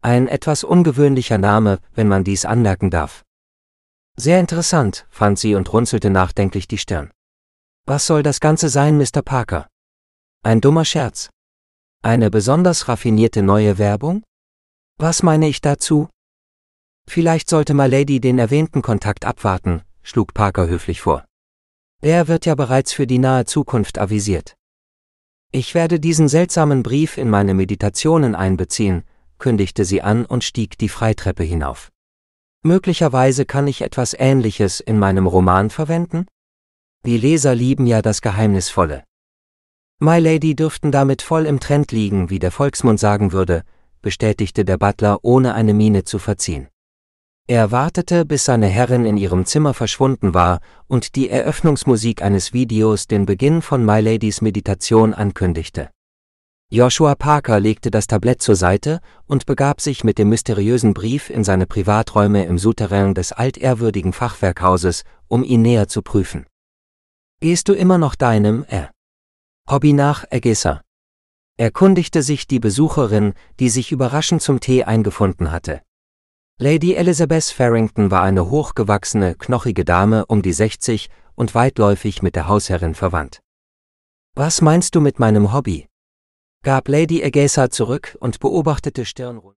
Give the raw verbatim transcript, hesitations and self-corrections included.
Ein etwas ungewöhnlicher Name, wenn man dies anmerken darf. Sehr interessant, fand sie und runzelte nachdenklich die Stirn. Was soll das Ganze sein, Mister Parker? Ein dummer Scherz? Eine besonders raffinierte neue Werbung? Was meine ich dazu? Vielleicht sollte Milady den erwähnten Kontakt abwarten, schlug Parker höflich vor. Der wird ja bereits für die nahe Zukunft avisiert. Ich werde diesen seltsamen Brief in meine Meditationen einbeziehen, kündigte sie an und stieg die Freitreppe hinauf. Möglicherweise kann ich etwas Ähnliches in meinem Roman verwenden? Die Leser lieben ja das Geheimnisvolle. Milady dürften damit voll im Trend liegen, wie der Volksmund sagen würde, bestätigte der Butler, ohne eine Miene zu verziehen. Er wartete, bis seine Herrin in ihrem Zimmer verschwunden war und die Eröffnungsmusik eines Videos den Beginn von Miladys Meditation ankündigte. Joshua Parker legte das Tablett zur Seite und begab sich mit dem mysteriösen Brief in seine Privaträume im Souterrain des altehrwürdigen Fachwerkhauses, um ihn näher zu prüfen. »Gehst du immer noch deinem, äh, Hobby nach, Agissa?« erkundigte sich die Besucherin, die sich überraschend zum Tee eingefunden hatte. Lady Elizabeth Farrington war eine hochgewachsene, knochige Dame um die sechzig und weitläufig mit der Hausherrin verwandt. »Was meinst du mit meinem Hobby?« gab Lady Agissa zurück und beobachtete stirnrunzelnd